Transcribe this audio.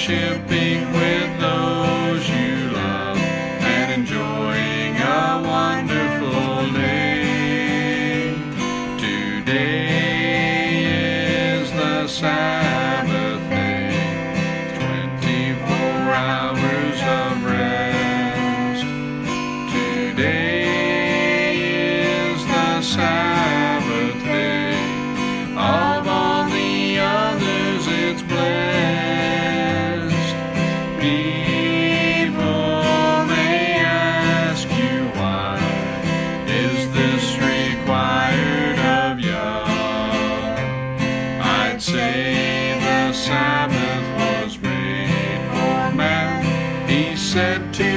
fellowshipping with those you love and enjoying a wonderful day. Today is the Sabbath day, 24 hours of rest. Today is the Sabbath day. Of all the others it's blessed. People may ask you, why is this required of ya? I'd say the Sabbath was made for man. He said to